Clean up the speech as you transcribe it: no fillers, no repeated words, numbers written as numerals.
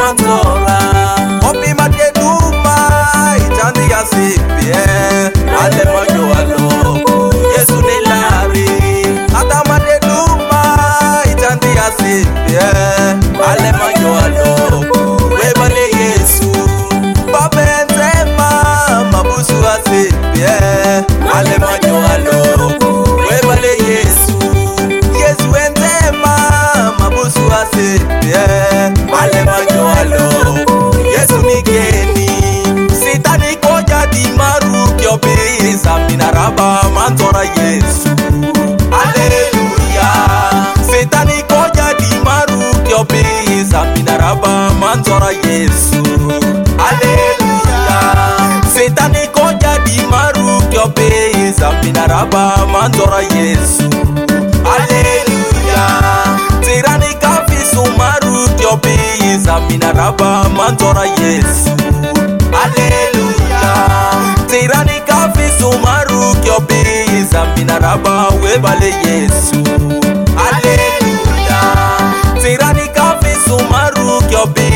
manzora Opi mate duma Ichandi ya sipie Ale manyo alo Yesu ni lari Ata mate duma Ichandi ya sipie Ale manyo alo Webale Yesu Babe enzema Mabusu ya sipie Ale manyo alo Webale Yesu Yesu enzema Mabusu ya sipie Ale manyo alo Yesu migeni Sitani koja di maru Kyobi Saminaraba manzora Yesu Alleluia Sitani koja di maru Kyobi Saminaraba manzora Yesu Alleluia Sitani koja di maru Kyobi Saminaraba manzora Yesu Alleluia Tirani kafi sumaru Kyobi Saminaraba manzora Yesu Alleluia Tirani kafi sumaru Kyobi Saminaraba webale Yesu Alleluia Tirani kafi sumaru Kyobi